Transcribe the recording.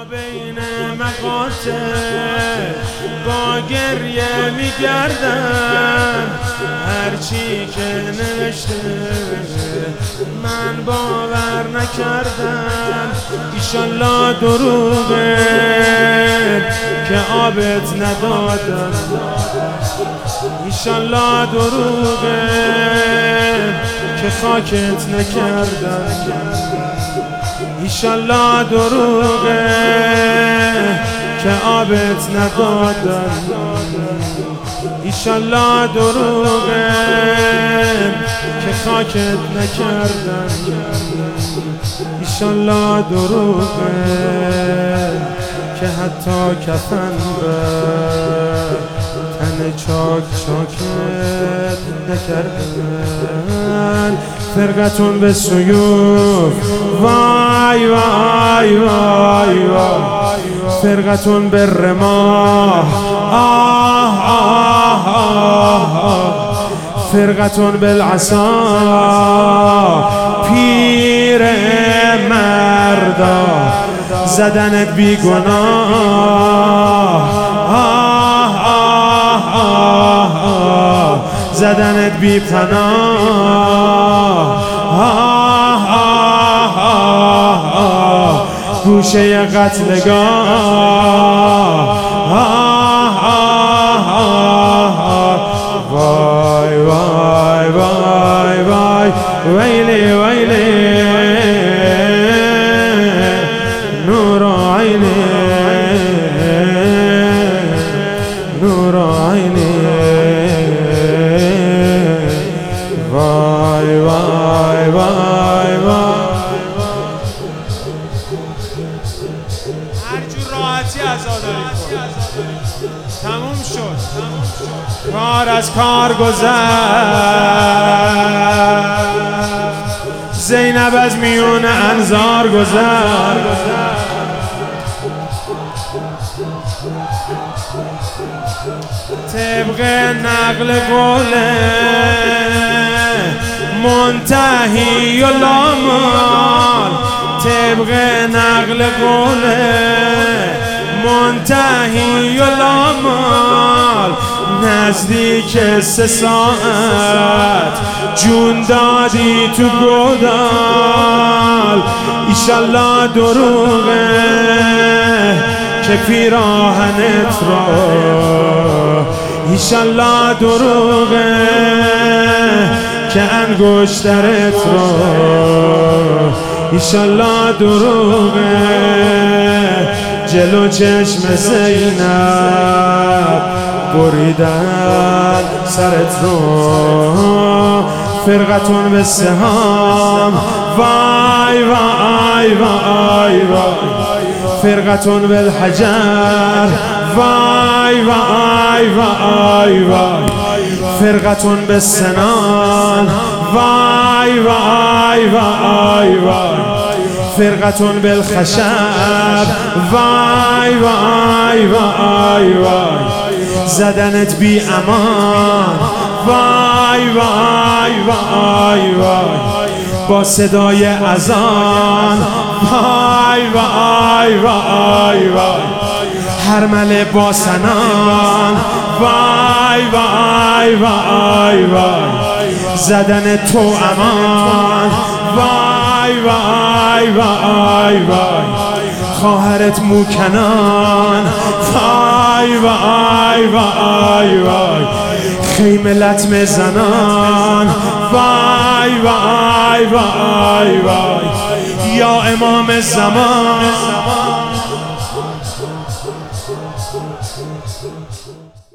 بین مقاطع با گریه میگردم، هرچی که نوشته من باور نکردم. ایشالله دروغه که آبت ندادم، ایشالله دروغه که خاکت نکردم، ایشالله دروغه که آبت ندادم، ایشالله دروغه که خاکت نکردم، ایشالله دروغه که حتی کفن به تن چاک چاکت نکردن. فرقتون به سیوف، وای وای وای وای، فرقتون به رماح، آه آه آه آه، فرقتون بالعصا، پیر مردا زدنت بی گناه، آه آه آه آه، زدنت بی پناه، آه آه آه آه، گوشه قتلگاه، آه آه آه آه، وای وای وای وای، ویلی ویلی نور عینی، نور عینی، وای وای وای وای. هر جور راحتی عزاداری تموم شد، کار از کار گذشت، زینب از میون انظار گذشت، طبق نقل قول منتهی و لامال، طبق نقل قول منتهی و لامال، نزدیک 3 ساعت جون دادی تو گودال. ایشالله دروغه که پیراهنت را، ایشالله دروغه که انگشترت را، ایشالله دروغه جلو چشم زینب بریدن سرت رو. فرقتون به سهام، وای وای وای وای، فرقتون بالحجر، وای وای وای وای، فرقتون به سنان، وای وای وای وای، فرقتون بالخشب، وای وای وای وای، زدنت بی امان، وای وای وای وای، با صدای اذان، وای وای وای وای، هرمله با سنان، وای وای وای وای، زدن تو امان، وای وای وای وای، خواهرت موکنان، وای وای وای وای، خیمه لطمه زنان، وای وای وای وای، یا امام زمان.